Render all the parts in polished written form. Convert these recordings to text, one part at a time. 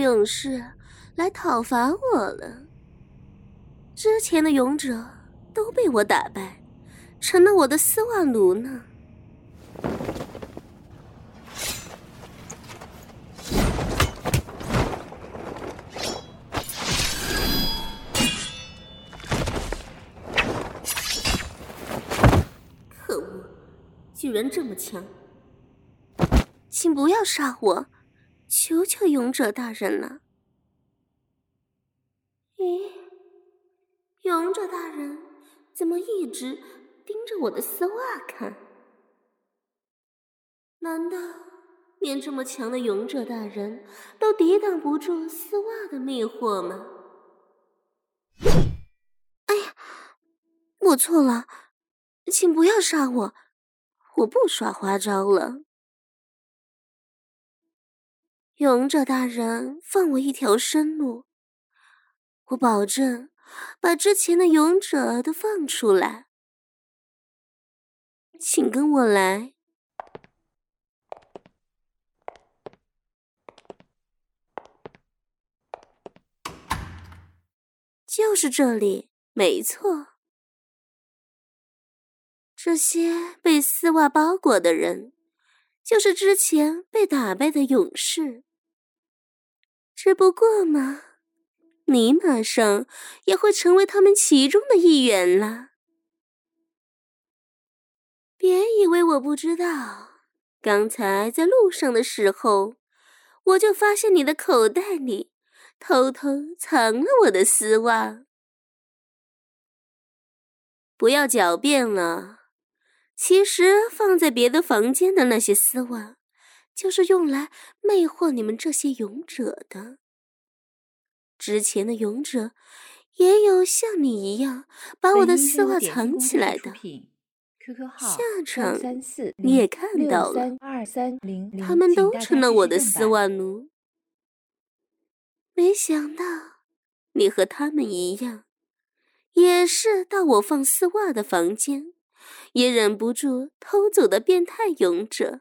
勇士来讨伐我了。之前的勇者都被我打败，成了我的丝袜奴呢。可恶，居然这么强！请不要杀我，求求勇者大人了。咦，勇者大人怎么一直盯着我的丝袜看？难道连这么强的勇者大人都抵挡不住丝袜的魅惑吗？哎呀，我错了，请不要杀我，我不耍花招了。勇者大人放我一条生路，我保证把之前的勇者都放出来。请跟我来。就是这里，没错。这些被丝袜包裹的人，就是之前被打败的勇士。只不过嘛，你马上也会成为他们其中的一员啦。别以为我不知道，刚才在路上的时候，我就发现你的口袋里偷偷藏了我的丝袜。不要狡辩了，其实放在别的房间的那些丝袜，就是用来魅惑你们这些勇者的。之前的勇者也有像你一样把我的丝袜藏起来的。下场你也看到了，他们都成了我的丝袜奴。没想到你和他们一样，也是到我放丝袜的房间，也忍不住偷走的变态勇者。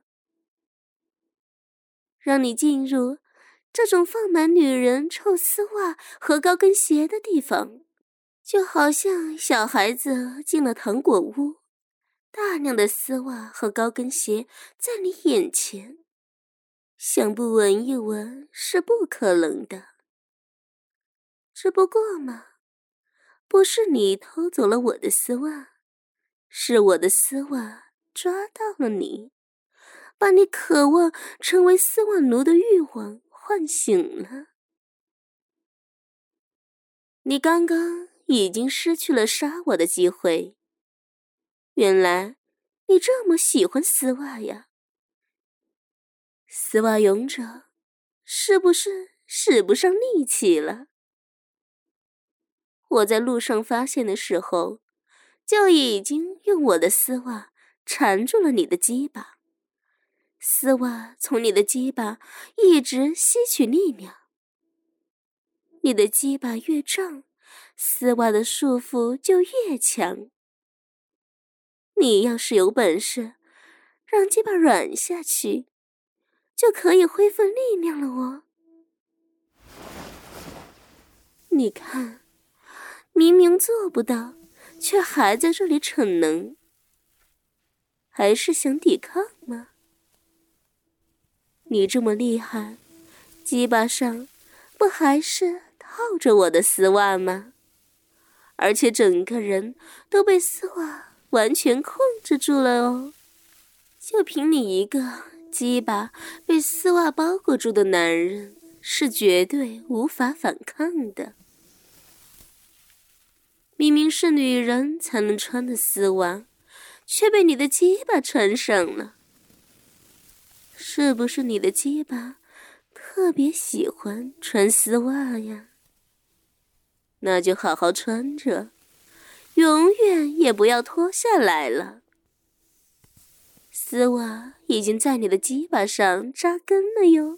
让你进入这种放满女人臭丝袜和高跟鞋的地方，就好像小孩子进了糖果屋，大量的丝袜和高跟鞋在你眼前，想不闻一闻是不可能的。只不过嘛，不是你偷走了我的丝袜，是我的丝袜抓到了你，把你渴望成为丝袜奴的欲望唤醒了。你刚刚已经失去了杀我的机会。原来你这么喜欢丝袜呀。丝袜勇者，是不是使不上力气了？我在路上发现的时候，就已经用我的丝袜缠住了你的鸡巴。丝袜从你的鸡巴一直吸取力量。你的鸡巴越胀，丝袜的束缚就越强。你要是有本事，让鸡巴软下去，就可以恢复力量了哦。你看，明明做不到，却还在这里逞能，还是想抵抗吗？你这么厉害，鸡巴上不还是套着我的丝袜吗？而且整个人都被丝袜完全控制住了哦。就凭你一个鸡巴被丝袜包裹住的男人，是绝对无法反抗的。明明是女人才能穿的丝袜，却被你的鸡巴穿上了。是不是你的鸡巴特别喜欢穿丝袜呀？那就好好穿着，永远也不要脱下来了。丝袜已经在你的鸡巴上扎根了哟。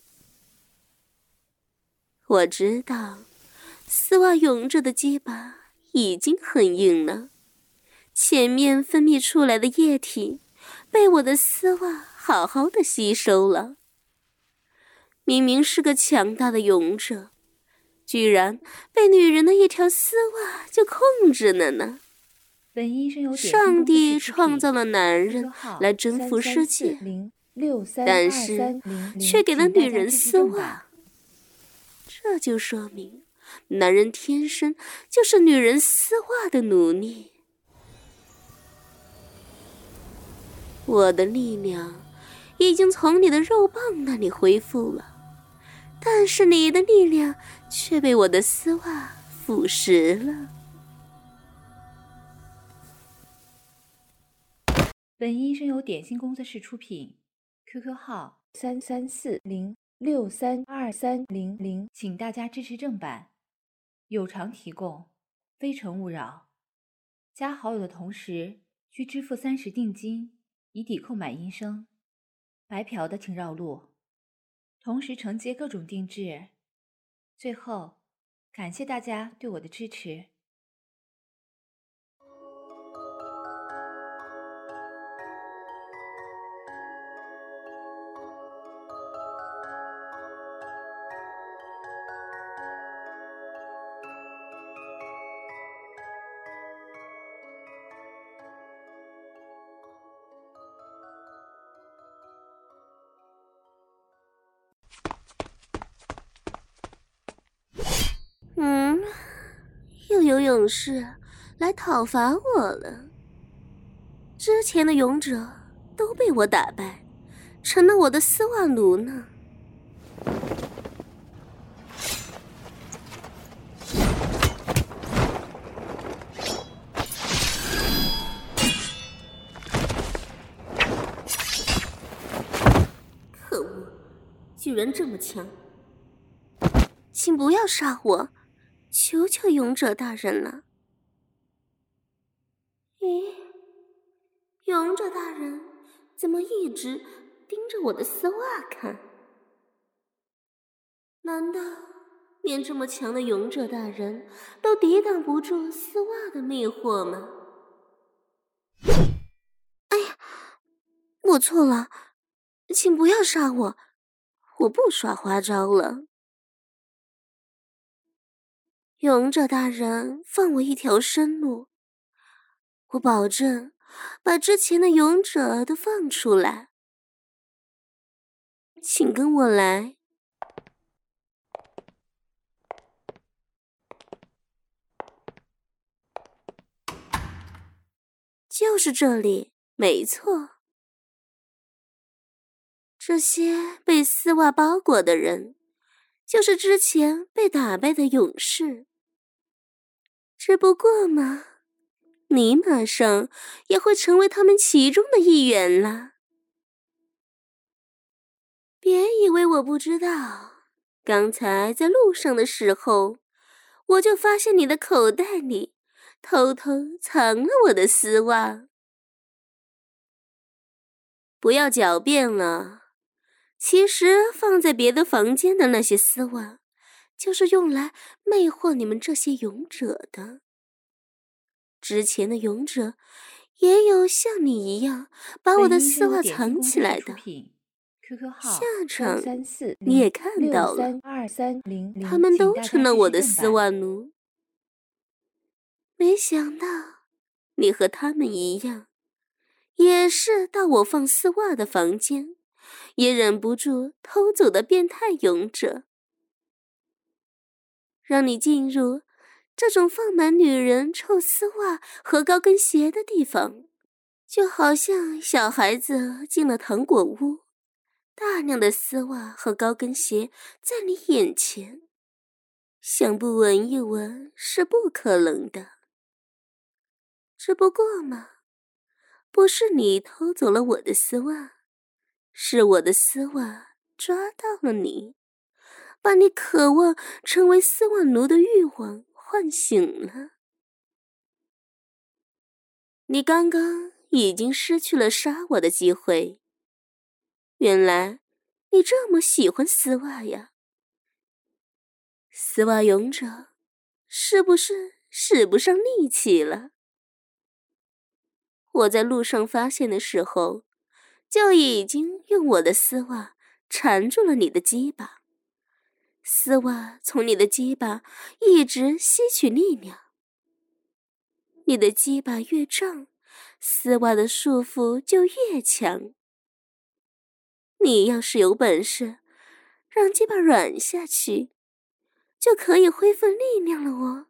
我知道，丝袜勇者的鸡巴已经很硬了，前面分泌出来的液体被我的丝袜好好的吸收了。 明明是个强大的勇者，居然被女人的一条丝袜就控制了呢。上帝创造了男人来征服世界，但是却给了女人丝袜，这就说明男人天生就是女人丝袜的奴隶。我的力量已经从你的肉棒那里恢复了，但是你的力量却被我的丝袜腐蚀了。 本音声由点心工作室出品 ，QQ 号3340632300，请大家支持正版，有偿提供，非诚勿扰。加好友的同时需支付30定金，以抵扣买音声。白嫖的请绕路，同时承接各种定制。最后，感谢大家对我的支持。 又有勇士来讨伐我了。之前的勇者都被我打败，成了我的丝袜奴呢。可恶，居然这么强！请不要杀我，求求勇者大人了。咦，勇者大人怎么一直盯着我的丝袜看？难道连这么强的勇者大人都抵挡不住丝袜的魅惑吗？哎呀，我错了，请不要杀我，我不耍花招了。勇者大人放我一条生路，我保证把之前的勇者都放出来。请跟我来。就是这里，没错。这些被丝袜包裹的人，就是之前被打败的勇士。只不过嘛，你马上也会成为他们其中的一员了。别以为我不知道，刚才在路上的时候，我就发现你的口袋里偷偷藏了我的丝袜。不要狡辩了，其实放在别的房间的那些丝袜，就是用来魅惑你们这些勇者的。之前的勇者也有像你一样把我的丝袜藏起来的，下场你也看到了，他们都成了我的丝袜奴。没想到你和他们一样，也是到我放丝袜的房间，也忍不住偷走的变态勇者。让你进入这种放满女人臭丝袜和高跟鞋的地方，就好像小孩子进了糖果屋，大量的丝袜和高跟鞋在你眼前，想不闻一闻是不可能的。只不过嘛，不是你偷走了我的丝袜，是我的丝袜抓到了你，把你渴望成为丝袜奴的欲望唤醒了。你刚刚已经失去了杀我的机会，原来你这么喜欢丝袜呀。丝袜勇者，是不是使不上力气了？我在路上发现的时候，就已经用我的丝袜缠住了你的鸡巴。 丝袜从你的鸡巴一直吸取力量，你的鸡巴越胀，丝袜的束缚就越强。你要是有本事，让鸡巴软下去，就可以恢复力量了哦。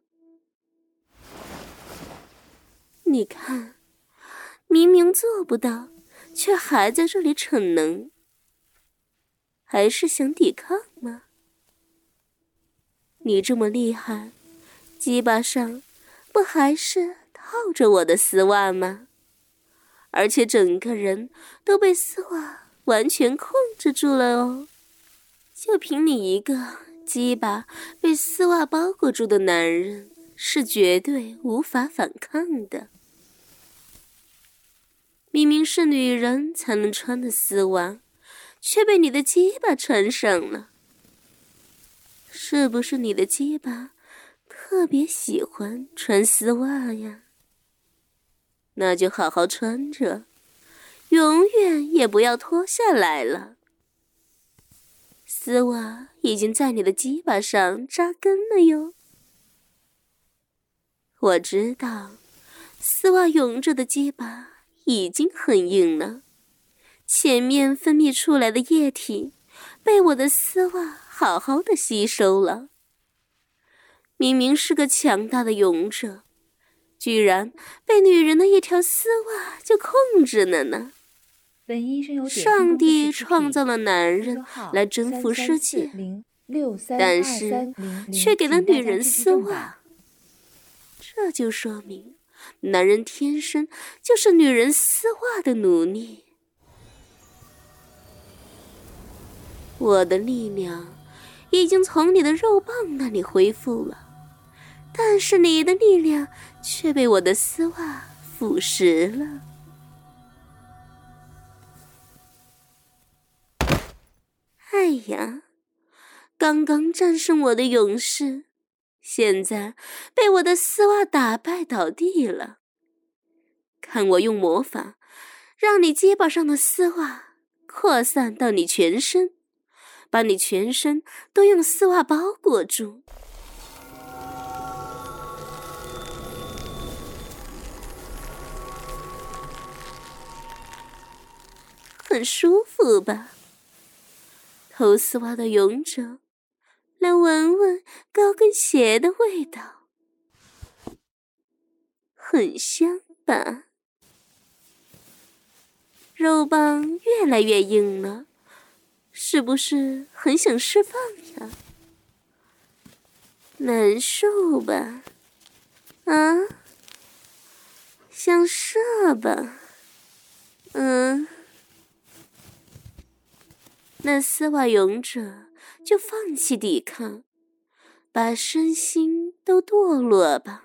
你看，明明做不到，却还在这里逞能，还是想抵抗吗？你这么厉害，鸡巴上不还是套着我的丝袜吗？而且整个人都被丝袜完全控制住了哦。就凭你一个鸡巴被丝袜包裹住的男人，是绝对无法反抗的。明明是女人才能穿的丝袜，却被你的鸡巴穿上了。是不是你的鸡巴特别喜欢穿丝袜呀？那就好好穿着，永远也不要脱下来了。丝袜已经在你的鸡巴上扎根了哟。我知道，丝袜拥着的鸡巴已经很硬了，前面分泌出来的液体被我的丝袜好好的吸收了。明明是个强大的勇者，居然被女人的一条丝袜就控制了呢。 本医生有上帝创造了男人来征服世界，但是却给了女人丝袜，这就说明男人天生就是女人丝袜的奴隶。我的力量已经从你的肉棒那里恢复了，但是你的力量却被我的丝袜腐蚀了。哎呀，刚刚战胜我的勇士，现在被我的丝袜打败倒地了。看我用魔法，让你肩膀上的丝袜扩散到你全身，把你全身都用丝袜包裹住。很舒服吧？偷丝袜的勇者，来闻闻高跟鞋的味道，很香吧？肉棒越来越硬了，是不是很想释放呀？难受吧？啊？想射吧？那丝袜勇者就放弃抵抗，把身心都堕落吧。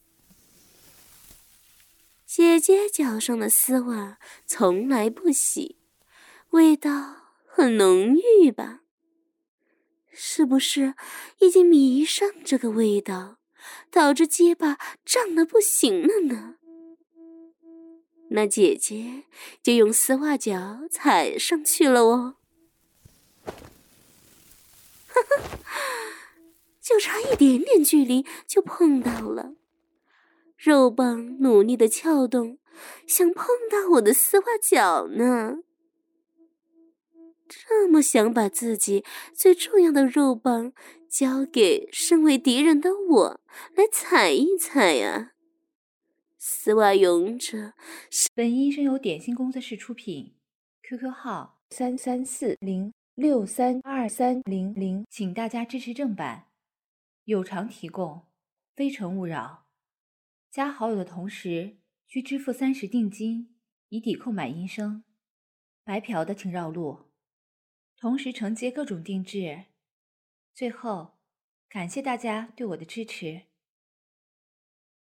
姐姐脚上的丝袜从来不洗，味道很浓郁吧？是不是已经迷上这个味道，导致结巴胀得不行了呢？那姐姐就用丝袜脚踩上去了哦。就差一点点距离就碰到了，肉棒努力的撬动，想碰到我的丝袜脚呢。这么想把自己最重要的肉棒交给身为敌人的我来踩一踩啊！丝袜勇者， 本医生由点心工作室出品 ，QQ 号3340632300，请大家支持正版，有偿提供，非诚勿扰。加好友的同时需支付30定金，以抵扣买音声。白嫖的请绕路。同时承接各种定制。最后，感谢大家对我的支持。